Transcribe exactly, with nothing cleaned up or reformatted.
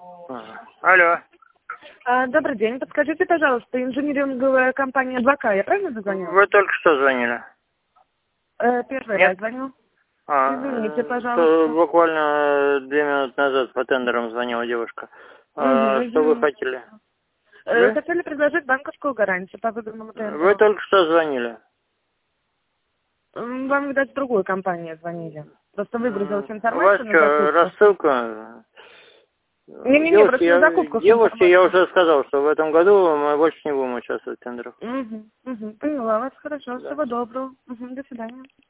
Ага. Алло. А, добрый день. Подскажите, пожалуйста, инжиниринговая компания два К, я правильно дозвонила? Вы только что звонили? Э, первый Нет? раз звоню. А, Извините, э, то пожалуйста. буквально две минуты назад по тендерам звонила девушка. Угу, А, что вы извините. хотели? Э, Вы? хотели предложить банковскую гарантию по выгодному Вы тендеру. только что звонили. М, Вам, видать, в другую компанию звонили. Просто выгрузилась М, У вас информация на что, закупку. рассылка? Не-не-не, Девушке просто на я, закупку с девушке я информацией. уже сказал, что в этом году мы больше не будем участвовать в тендерах. Угу, угу. Поняла вас, хорошо. Да. Всего доброго. Угу, до свидания.